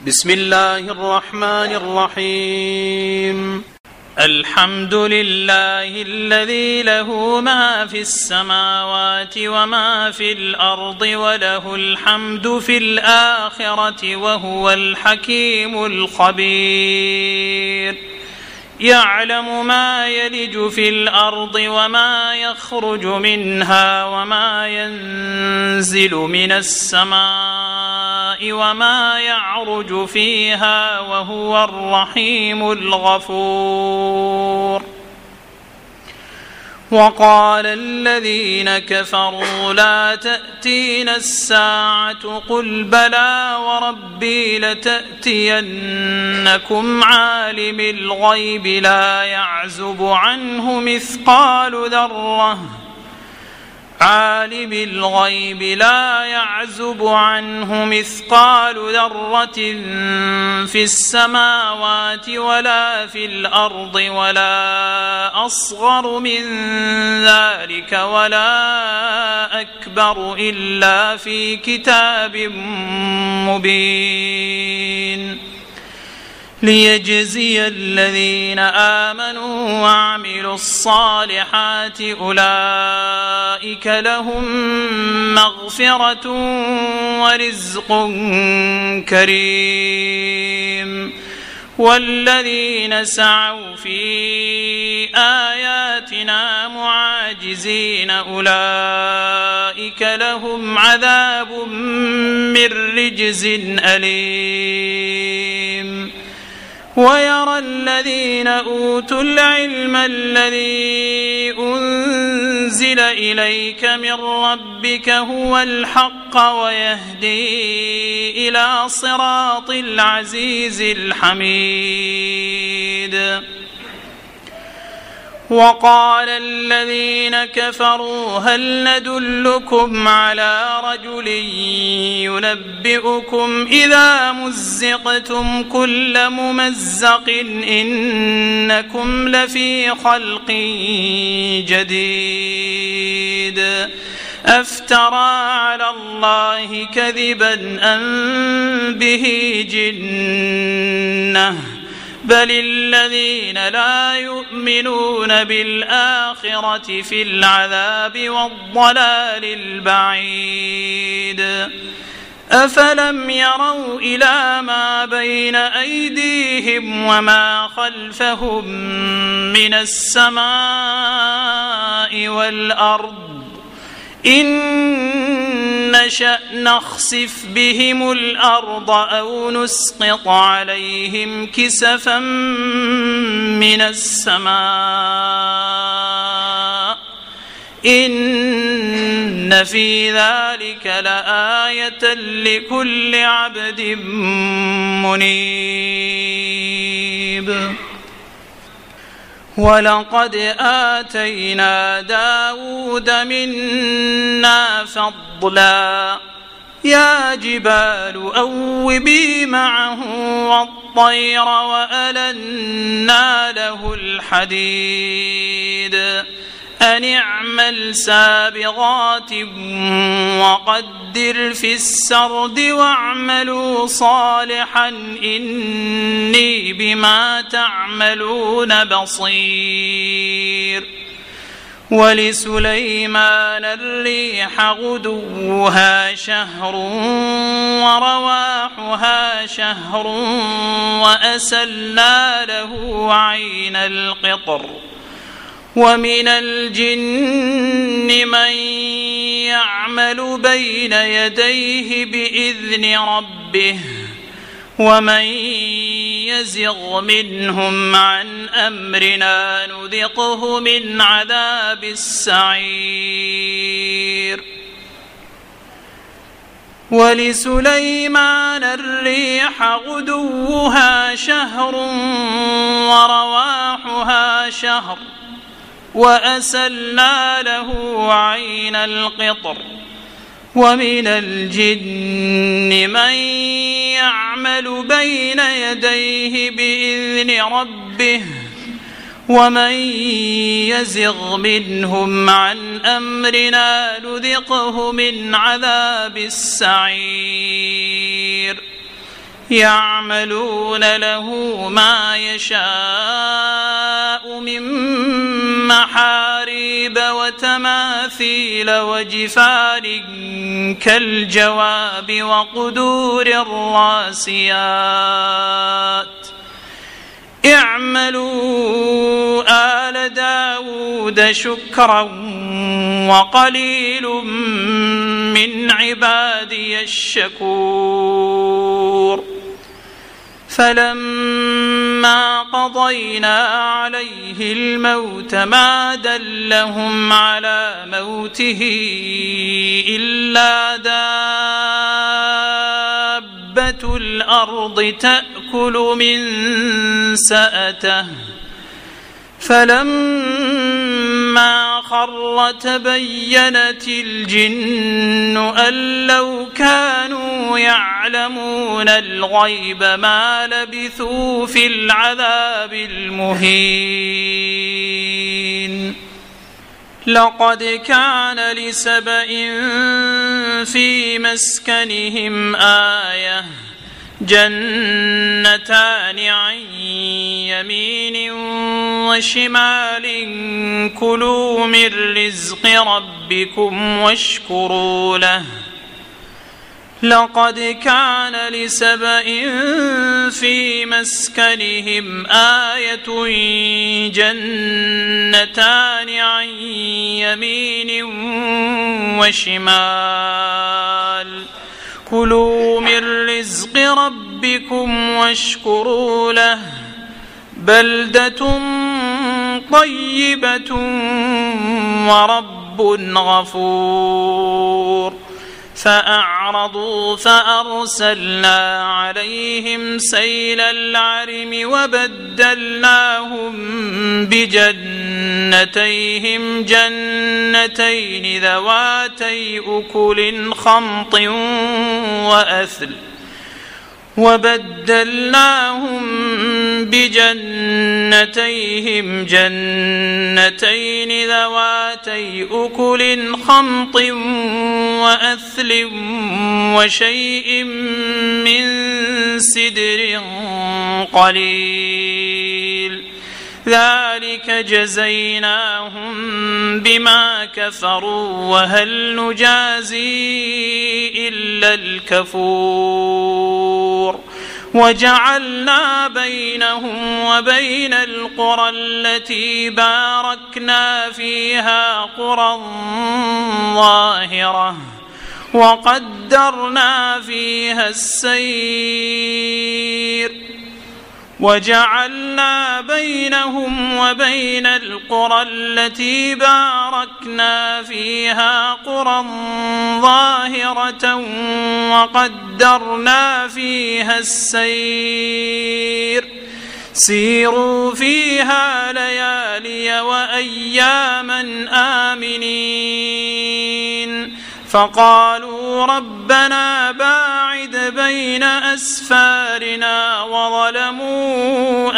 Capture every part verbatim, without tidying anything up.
بسم الله الرحمن الرحيم. الحمد لله الذي له ما في السماوات وما في الأرض وله الحمد في الآخرة وهو الحكيم الخبير. يعلم ما يلج في الأرض وما يخرج منها وما ينزل من السماء وما يعرج فيها وهو الرحيم الغفور. وقال الذين كفروا لا تأتينا الساعة قل بلى وربي لتأتينكم عالم الغيب لا يعزب عنه مثقال ذرة عالم الغيب لا يعزب عنه مثقال ذرة في السماوات ولا في الأرض ولا أصغر من ذلك ولا أكبر إلا في كتاب مبين. ليجزي الذين آمنوا وعملوا الصالحات أولئك لهم مغفرة ورزق كريم. والذين سعوا في آياتنا معاجزين أولئك لهم عذاب من رجز أليم. ويرى الذين أوتوا العلم الذي أنزل إليك من ربك هو الحق ويهدي إلى صراط العزيز الحميد. وقال الذين كفروا هل ندلكم على رجل ينبئكم إذا مزقتم كل ممزق إنكم لفي خلق جديد أفترى على الله كذبا أم به جنة بل الذين لا يؤمنون بالآخرة في العذاب والضلال البعيد. أفلم يروا إلى ما بين أيديهم وما خلفهم من السماء والأرض إن نشأ نخسف بهم الأرض أو نسقط عليهم كسفا من السماء إن في ذلك لآية لكل عبد منيب. ولقد آتينا داود منا فضلا يا جبال أوبي معه والطير وألنا له الحديد أن اعمل سابغات وقدر في السرد واعملوا صالحا إني بما تعملون بصير. ولسليمان الريح غدوها شهر ورواحها شهر وأسلنا له عين القطر. ومن الجن من يعمل بين يديه بإذن ربه ومن يزغ منهم عن أمرنا نذقه من عذاب السعير. ولسليمان الريح غدوها شهر ورواحها شهر وأسلنا له عين القطر. ومن الجن من يعمل بين يديه بإذن ربه ومن يزغ منهم عن أمرنا نذقه من عذاب السعير. يعملون له ما يشاء من محاريب وتماثيل وجفان كالجواب وقدور الراسيات اعملوا آل داود شكرا وقليل من عبادي الشكور فلما قضينا عليه الموت ما دلهم على موته إلا دابة الأرض تأكل من سأته فلما خر تبينت الجن أن لو كانوا يعلمون الغيب ما لبثوا في العذاب المهين لقد كان لسبإ في مسكنهم آية جنتان عن يمين وشمال كلوا من رزق ربكم واشكروا له لقد كان لسبإ في مسكنهم آية جنتان عن يمين وشمال كلوا من رزق ربكم واشكروا له بلدة طيبة ورب غفور فأعرضوا فأرسلنا عليهم سيل العرم وبدلناهم بجنتيهم جنتين ذواتي أكل خمط وأثل وبدلناهم بجنتيهم جنتين ذواتي أكل خمط وأثل وشيء من سدر قليل ذلك جزيناهم بما كفروا وهل نجازي إلا الكفور وجعلنا بينهم وبين القرى التي باركنا فيها قرى ظاهرة وقدرنا فيها السير وجعلنا بينهم وبين القرى التي باركنا فيها قرى ظاهرة وقدرنا فيها السير سيروا فيها ليالي وأياما آمنين فقالوا ربنا باعد بين أسفارنا وظلموا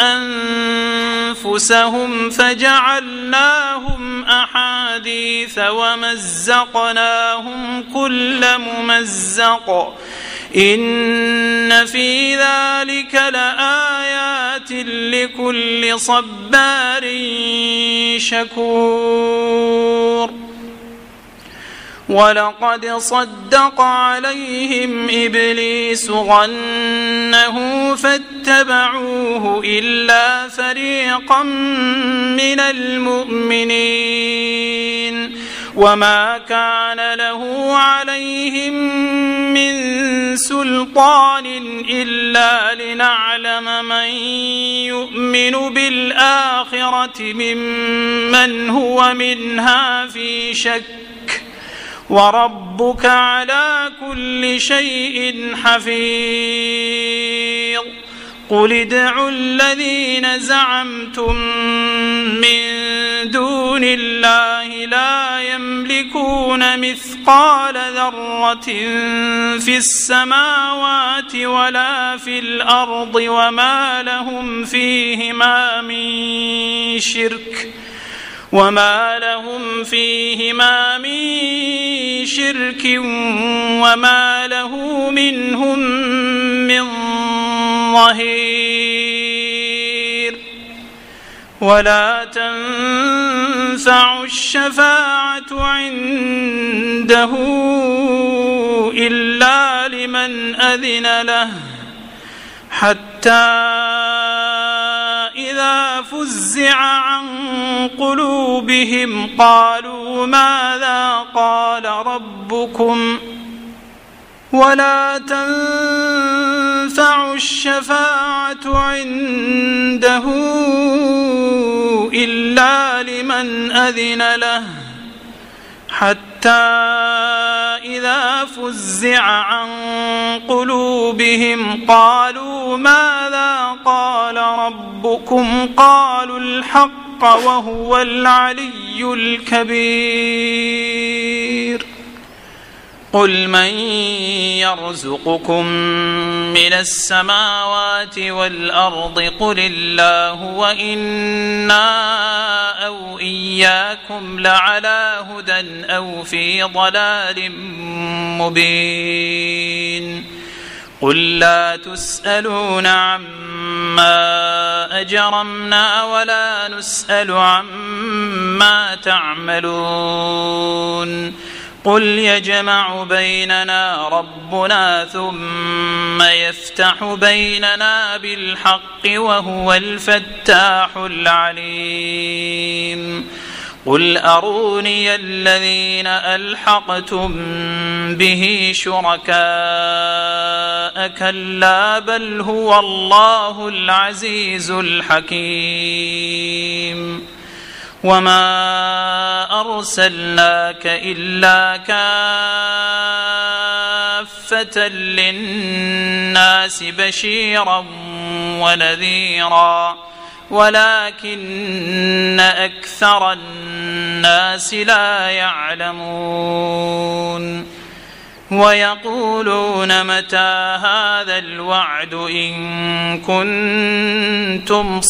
أنفسهم فجعلناهم أحاديث ومزقناهم كل ممزق إن في ذلك لآيات لكل صبار شكور ولقد صدق عليهم إبليس ظنه فاتبعوه إلا فريقا من المؤمنين وما كان له عليهم من سلطان إلا لنعلم من يؤمن بالآخرة ممن هو منها في شك وربك على كل شيء حفيظ قل ادعوا الذين زعمتم من دون الله لا يملكون مثقال ذرة في السماوات ولا في الأرض وما لهم فيهما من شرك وما لهم فيهما من شرك وما له منهم من ظهير. ولا تنفع الشفاعة عنده إلا لمن أذن له حتى إذا فزع عن قلوبهم قالوا ماذا قال ربكم. ولا تنفع الشفاعة عنده إلا لمن أذن له حتى إذا فزع عن قلوبهم قالوا ماذا قال ربكم قالوا الحق وهو العلي الكبير. قل من يرزقكم من السماوات والأرض قل الله وإنا أو إياكم لعلى هدى أو في ضلال مبين. قل لا تسألون عما أجرمنا ولا نسأل عما تعملون. قل يجمع بيننا ربنا ثم يفتح بيننا بالحق وهو الفتاح العليم. قل أروني الذين ألحقتم به شركاء كلا بل هو الله العزيز الحكيم. وما أرسلناك إلا كافة للناس بشيرا ونذيرا ولكن أكثر الناس لا يعلمون. ويقولون متى هذا الوعد إن كنتم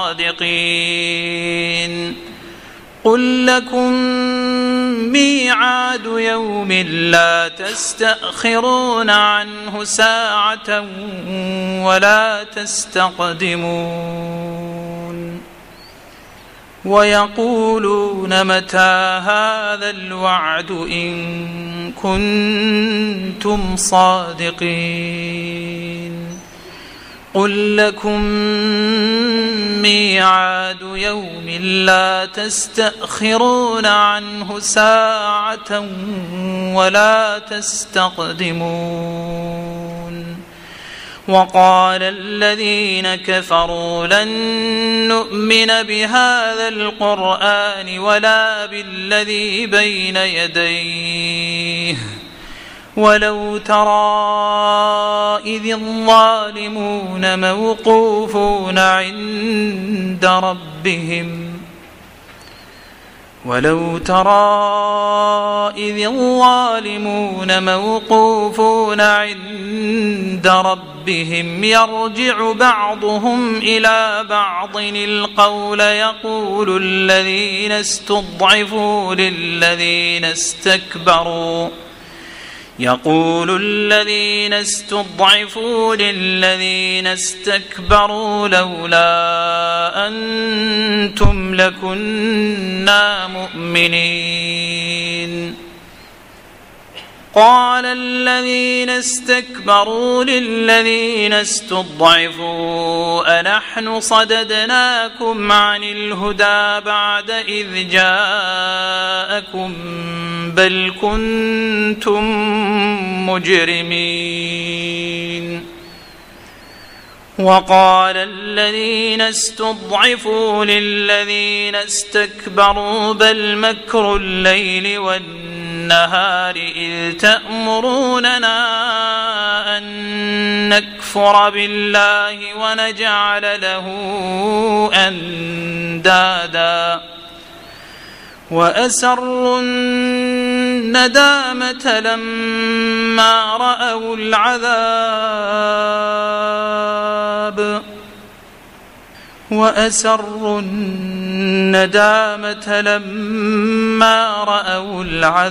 صادقين. قل لكم ميعاد يوم لا تستأخرون عنه ساعة ولا تستقدمون. ويقولون متى هذا الوعد إن كنتم صادقين. قل لكم ميعاد يوم لا تستأخرون عنه ساعة ولا تستقدمون. وقال الذين كفروا لن نؤمن بهذا القرآن ولا بالذي بين يديه ولو ترى إذ الظالمون موقوفون عند ربهم ولو ترى إذ الظالمون موقوفون عند ربهم يرجع بعضهم إلى بعض القول يقول الذين استضعفوا للذين استكبروا يقول الذين استضعفوا للذين استكبروا لولا أنتم لكنا مؤمنين. قال الذين استكبروا للذين استضعفوا أنحن صددناكم عن الهدى بعد إذ جاءكم بل كنتم مجرمين. وقال الذين استضعفوا للذين استكبروا بل مكر الليل والنهار إذ تأمروننا أن نكفر بالله ونجعل له أندادا وأسروا الندامة لما رأوا العذاب وأسروا الندامة لما رأوا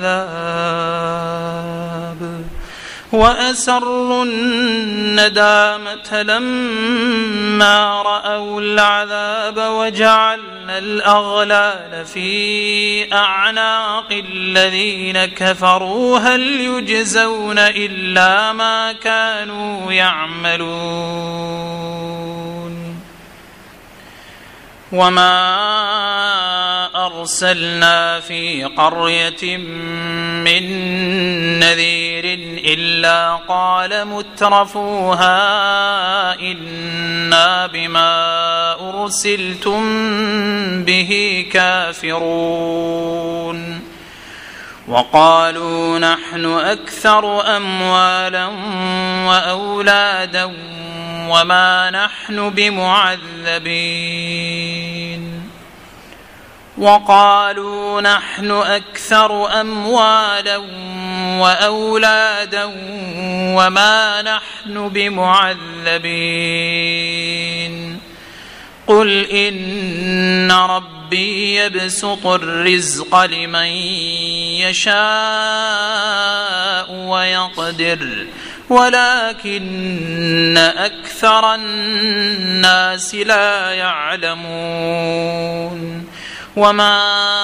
العذاب وأسروا الندامة لما رأوا العذاب وجعلنا الأغلال في أعناق الذين كفروا هل يجزون إلا ما كانوا يعملون وما أرسلنا في قرية من نذير إلا قال مترفوها إنا بما أرسلتم به كافرون وقالوا نحن أكثر أموالا وأولادا وما نحن بمعذبين وقالوا نحن أكثر أموالا وأولادا وما نحن بمعذبين قل إن ربي يبسط الرزق لمن يشاء ويقدر ولكن أكثر الناس لا يعلمون وما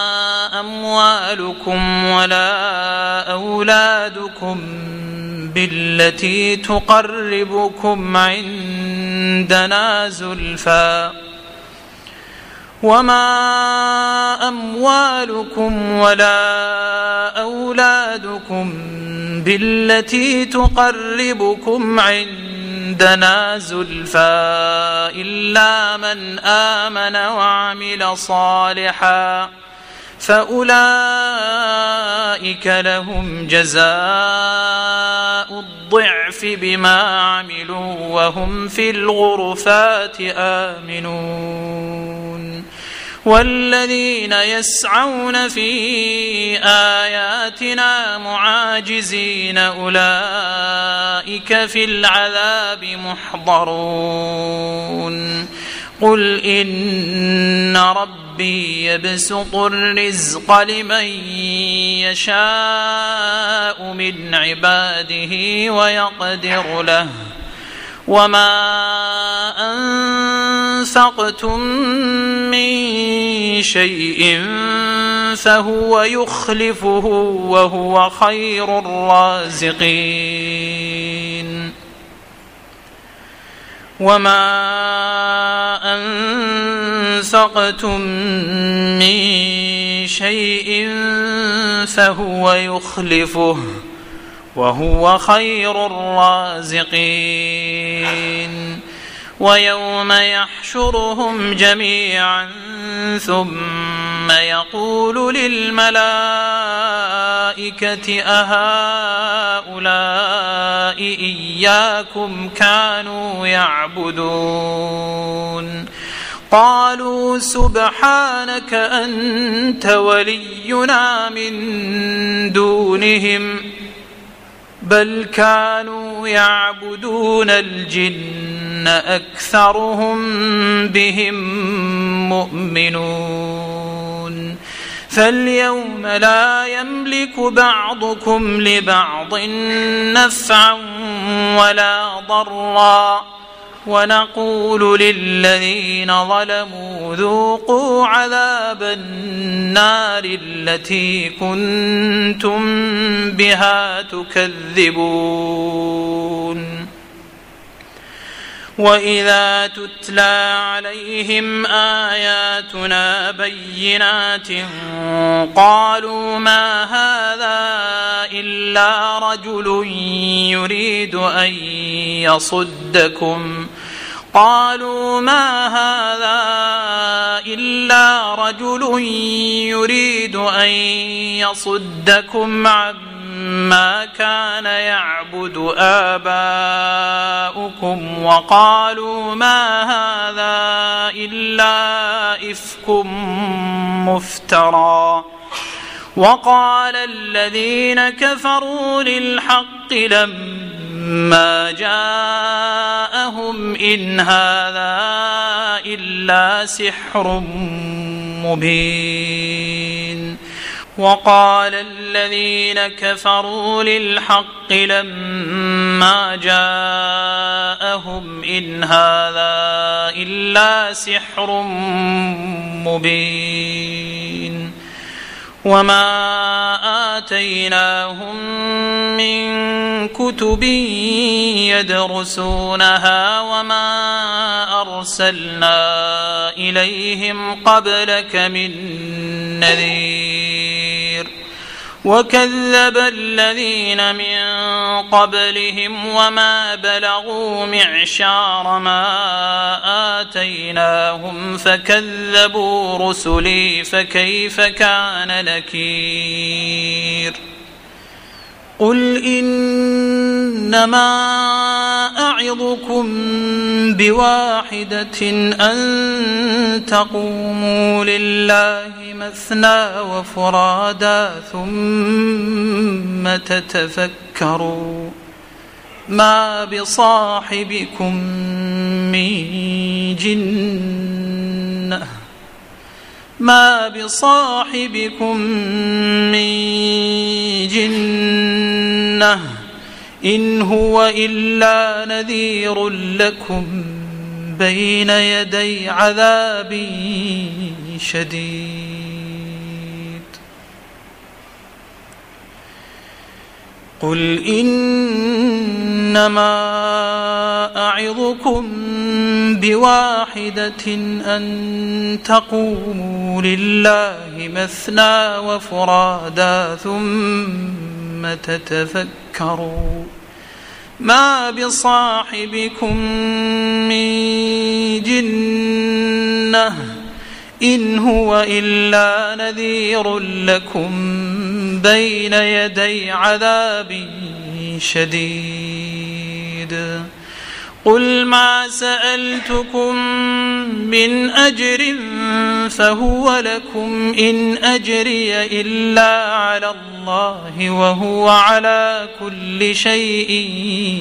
أموالكم ولا أولادكم بالتي تقربكم عندنا زلفى وما أموالكم ولا أولادكم بالتي تقربكم عندنا زلفى إلا من آمن وعمل صالحا فأولئك لهم جزاء الضعف بما عملوا وهم في الغرفات آمنون والذين يسعون في آياتنا معاجزين أولئك في العذاب محضرون قل إن ربي يبسط الرزق لمن يشاء من عباده ويقدر له وما أنفقتم من شيء فهو يخلفه وهو خير الرازقين وما أنفقتم من شيء فهو يخلفه وهو خير الرازقين ويوم يحشرهم جميعا ثم يقول للملائكة أهؤلاء إياكم كانوا يعبدون قالوا سبحانك أنت ولينا من دونهم بل كانوا يعبدون الجن أكثرهم بهم مؤمنون فاليوم لا يملك بعضكم لبعض نفعا ولا ضرا ونقول للذين ظلموا ذوقوا عذاب النار التي كنتم بها تكذبون وإذا تتلى عليهم آياتنا بينات قالوا ما هذا إلا رجل يريد أن يصدكم قالوا ما هذا إلا رجل يريد أن يصدكم عما كان يعبد آباؤكم وقالوا ما هذا إلا إفك مفترى وقال الذين كفروا للحق لما جاءهم إن هذا إلا سحر مبين. وقال الذين كفروا للحق لما جاءهم إن هذا إلا سحر مبين. وما آتيناهم من كتب يدرسونها وما أرسلنا إليهم قبلك من نذير. وكذب الذين من قبلهم وما بلغوا معشار ما آتيناهم فكذبوا رسلي فكيف كان نكير. قل إنما أعظكم بواحدة أن تقوموا لله مثنى وفرادا ثم تتفكروا ما بصاحبكم من جنة ما بصاحبكم من جنة إن هو إلا نذير لكم بين يدي عذاب شديد. قل إنما أعظكم بواحدة أن تقوموا لله مثنى وفرادا ثم تتفكروا ما بصاحبكم من جنة إن هو إلا نذير لكم بين يدي عذاب شديد. قل ما سألتكم من أجر فهو لكم إن أجري إلا على الله وهو على كل شيء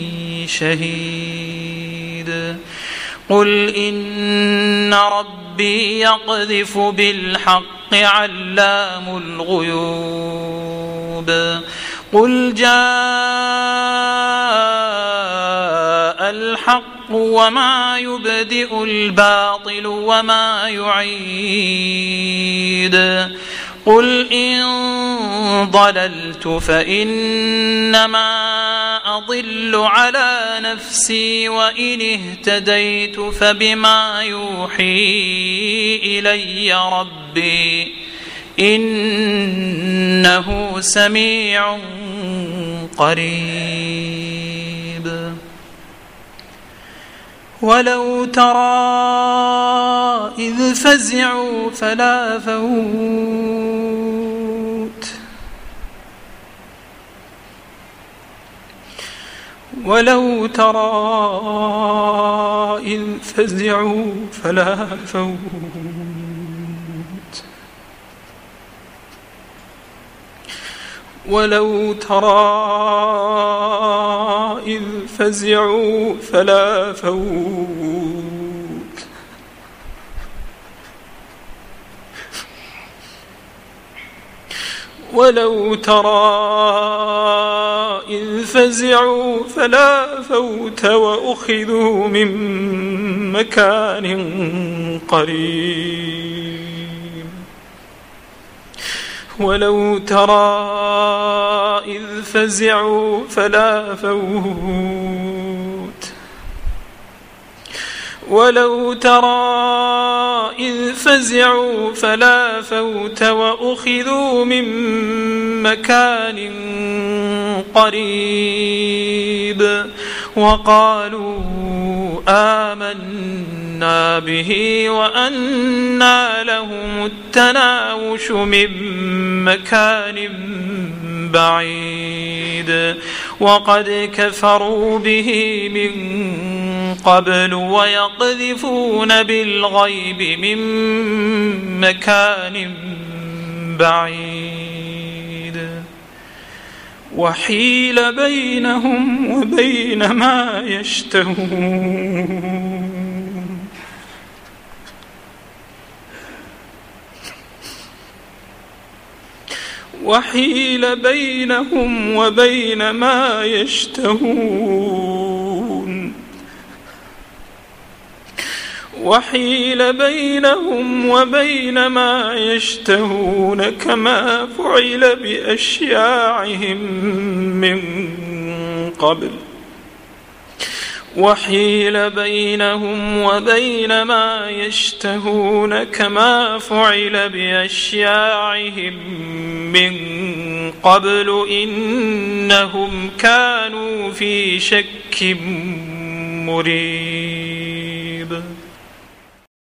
شهيد. قل إن ربي يقذف بالحق علام الغيوب. قل جاء الحق وما يبدئ الباطل وما يعيد. قل إن ضللت فإنما أضل على نفسي وإن اهتديت فبما يوحي إلي ربي إنه سميع قريب. ولو ترى إذ فزعوا فلا فوت ولو ترى إذ فزعوا فلا فوت ولو ترى إذ فزعوا فلا فوت ولو ترى إذ فزعوا فلا فوت وأخذوا من مكان قريب. ولو ترى إذ فزعوا فلا فوت ولو ترى إذ فزعوا فلا فوت وأخذوا من مكان قريب. وقالوا آمنا به وأنى لهم التناوش من مكان بعيد. وقد كفروا به من قبل ويقذفون بالغيب من مكان بعيد. وحيل بينهم وبين ما يشتهون وحيل بينهم وبين ما يشتهون وحيل بينهم وبين ما يشتهون كما فعل بأشياعهم من قبل وحيل بينهم وبين ما يشتهون كما فعل بأشياعهم من قبل إنهم كانوا في شك مريب.